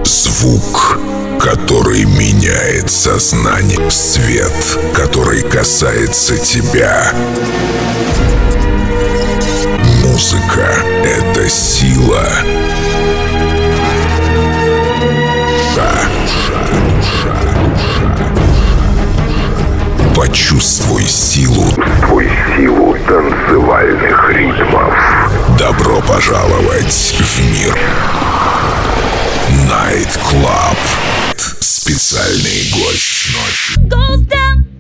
Звук, который меняет сознание. Свет, который касается тебя. Музыка — это сила. Почувствуй силу танцевальных ритмов. Добро пожаловать в мир Night Club. Специальный гость ночи.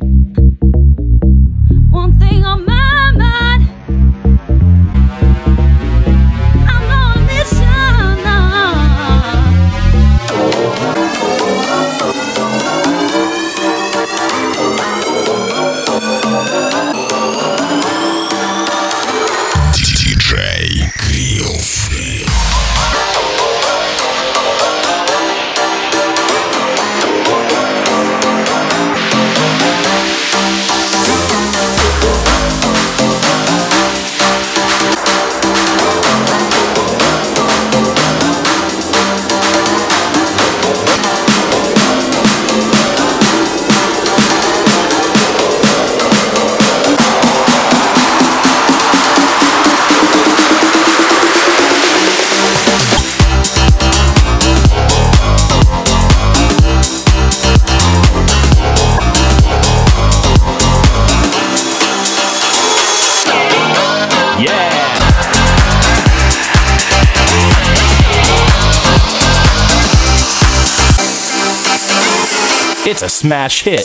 It's a smash hit.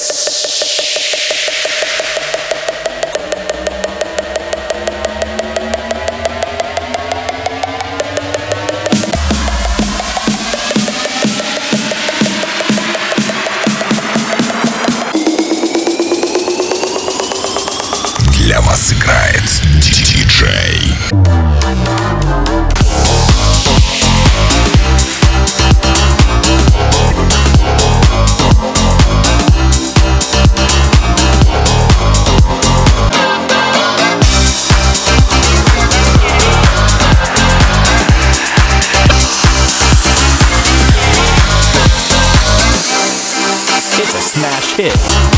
Для вас играет диджей. It's a smash hit.